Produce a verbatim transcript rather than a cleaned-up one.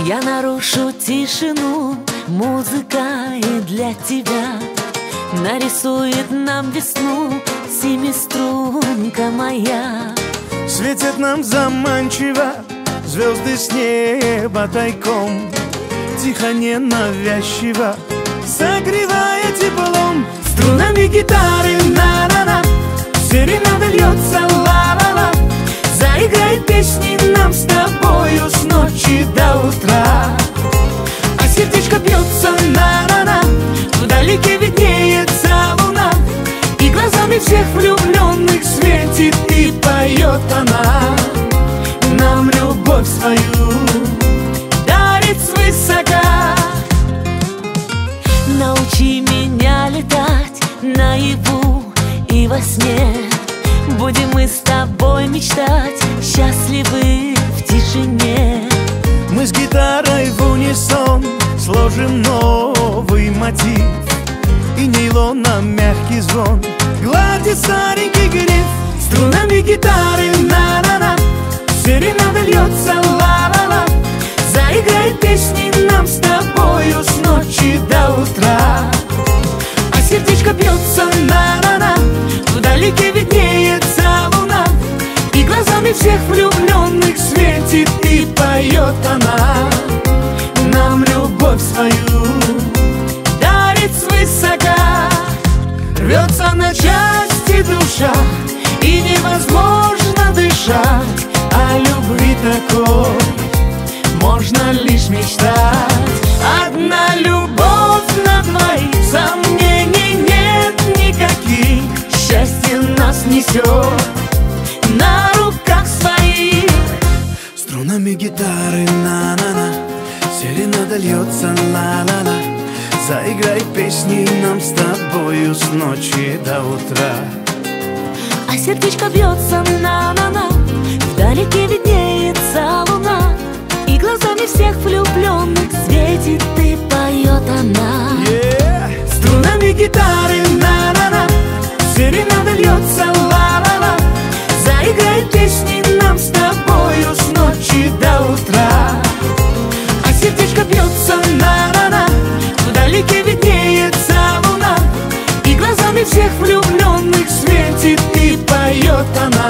Я нарушу тишину, музыка и для тебя нарисует нам весну семиструнка моя. Светят нам заманчиво звезды с неба тайком, тихо, ненавязчиво, согревая теплом. Струнами гитары на-на-на, серенада льется ла-ла-ла. Заиграй песни нам с тобою с ночи до утра. А сердечко бьется на-на-на, вдалеке виднеется луна, и глазами всех влюбленных светит и поет она. Нам любовь свою дарит свысока. Научи меня летать наяву и во сне. Будем мы с тобой мечтать, счастливы в тишине. Мы с гитарой в унисон сложим новый мотив, и нейлоном мягкий звон гладит старенький гриф. Струнами гитары на-на-на, серенада льется ла-ла-ла. Заиграй песни нам с тобою с ночи до утра. А сердечко бьется на-на-на, вдалеке виднеется луна, и глазами всех влюбленных светит и поет она. Нам любовь свою дарит свысока. Рвется на части душа, и невозможно дышать. О любви такой можно лишь мечтать. Одна любовь на двоих, сомнений нет никаких. Счастье нас несет на руках своих. Струнами гитары на-на-на, серенада льется ла-ла-ла. Заиграй песни нам с тобою с ночи до утра. А сердечко бьется на-на-на, вдалеке виднеется луна, и глазами всех влюбленных светит и поет она. Yeah. Струнами гитары на-на-на, серенада льется ла-ла-ла. Заиграй песни нам с тобою с ночи до утра. А сердечко бьется на-на-на, вдалеке виднеется луна, и глазами всех влюбленных светит и поет она.